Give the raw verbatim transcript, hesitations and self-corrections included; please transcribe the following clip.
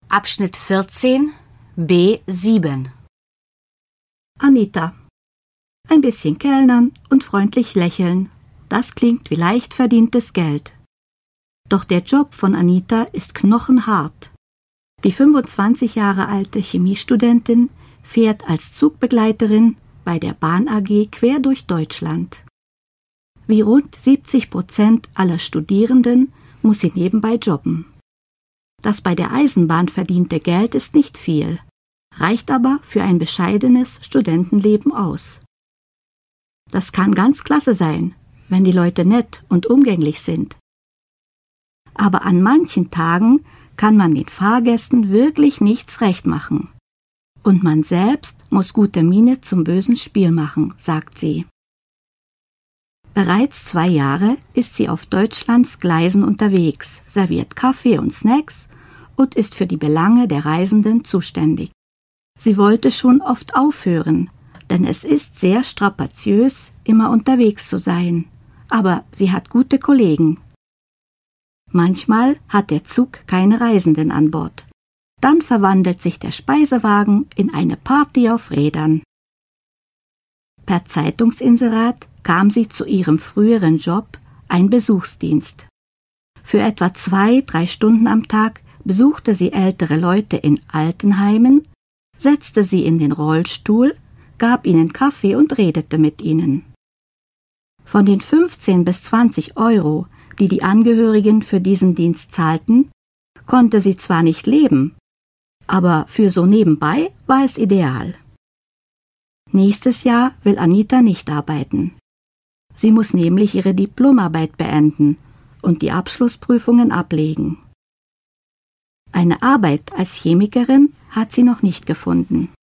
Abschnitt vierzehn B sieben. Anita. Ein bisschen kellnern und freundlich lächeln. Das klingt wie leicht verdientes Geld. Doch der Job von Anita ist knochenhart. Die fünfundzwanzig Jahre alte Chemiestudentin fährt als Zugbegleiterin bei der Bahn A G quer durch Deutschland. Wie rund siebzig Prozent aller Studierenden muss sie nebenbei jobben. Das bei der Eisenbahn verdiente Geld ist nicht viel, reicht aber für ein bescheidenes Studentenleben aus. Das kann ganz klasse sein, wenn die Leute nett und umgänglich sind. Aber an manchen Tagen kann man den Fahrgästen wirklich nichts recht machen. Und man selbst muss gute Miene zum bösen Spiel machen, sagt sie. Bereits zwei Jahre ist sie auf Deutschlands Gleisen unterwegs, serviert Kaffee und Snacks und ist für die Belange der Reisenden zuständig. Sie wollte schon oft aufhören, denn es ist sehr strapaziös, immer unterwegs zu sein. Aber sie hat gute Kollegen. Manchmal hat der Zug keine Reisenden an Bord. Dann verwandelt sich der Speisewagen in eine Party auf Rädern. Per Zeitungsinserat kam sie zu ihrem früheren Job, ein Besuchsdienst. Für etwa zwei, drei Stunden am Tag besuchte sie ältere Leute in Altenheimen, setzte sie in den Rollstuhl, gab ihnen Kaffee und redete mit ihnen. Von den fünfzehn bis zwanzig Euro, die die Angehörigen für diesen Dienst zahlten, konnte sie zwar nicht leben, aber für so nebenbei war es ideal. Nächstes Jahr will Anita nicht arbeiten. Sie muss nämlich ihre Diplomarbeit beenden und die Abschlussprüfungen ablegen. Eine Arbeit als Chemikerin hat sie noch nicht gefunden.